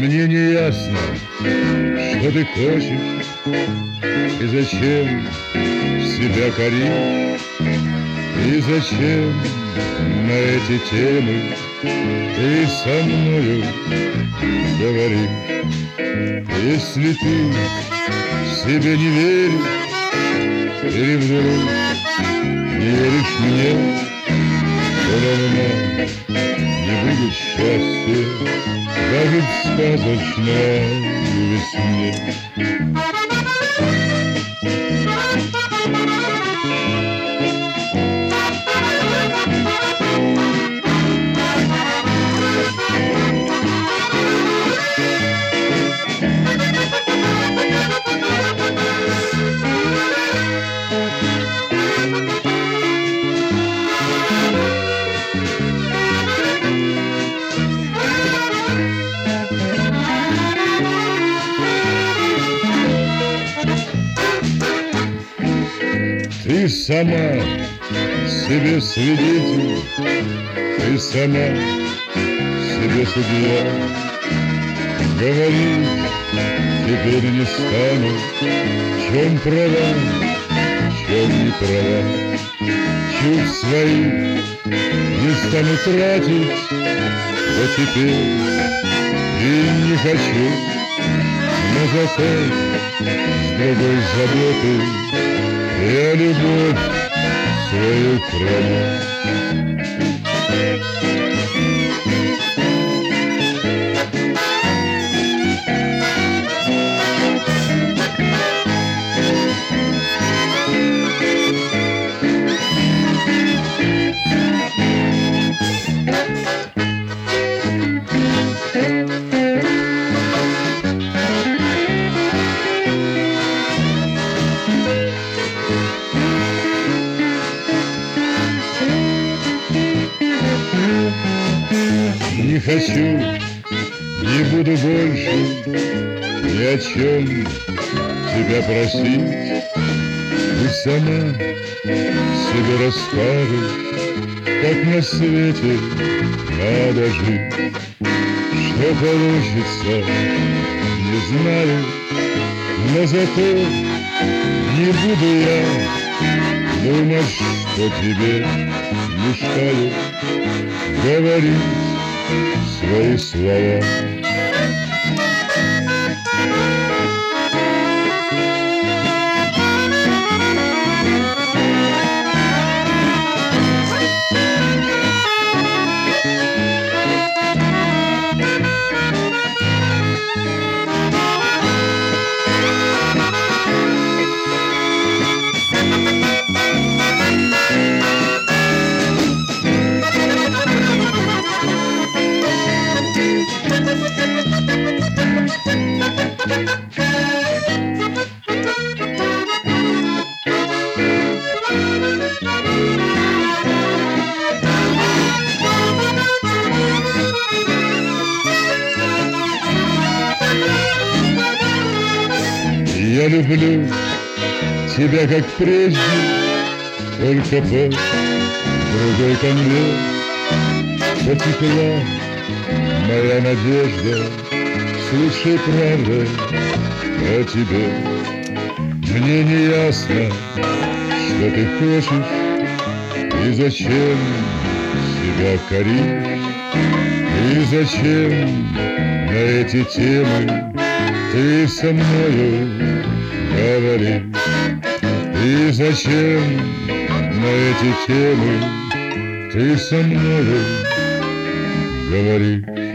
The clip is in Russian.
Мне не ясно, что ты хочешь и зачем себя коришь, и зачем на эти темы ты со мною говоришь. Если ты себе не веришь или вдруг не веришь мне, то давно не будет счастья даже в сказочной весне. Ты сама себе свидетель, ты сама себе судья. Говорить теперь не стану, в чем права, в чем не права. Чувств своих не стану тратить, а теперь и не хочу. Но зато с другой заботой я любовь свою храню. Не хочу, не буду больше ни о чем тебя просить. Ты сама себе расскажешь, как на свете надо жить. Что получится, не знаю, но зато не буду я думать, что тебе мешаю говорить свои слова. Я люблю тебя, как прежде, только по другой конве. Потекла моя надежда с лучшей правдой о тебе. Мне не ясно, что ты хочешь и зачем себя коришь, и зачем на эти темы ты со мною говоришь. И зачем на эти темы ты со мною говоришь?